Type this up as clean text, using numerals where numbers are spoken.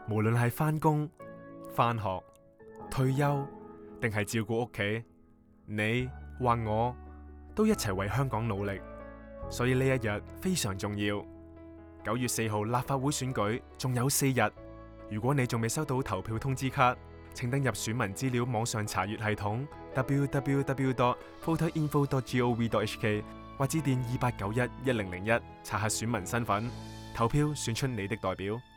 無論係返工、返學、退休，定係照顧屋企，你或我都一齊為香港努力。所以呢一日非常重要。9月4號立法會選舉仲有4日，如果你仲未收到投票通知卡，請登入選民資料網上查閱系統 www.voterinfo.gov.hk 或致電28911001查核選民身份，投票選出你的代表。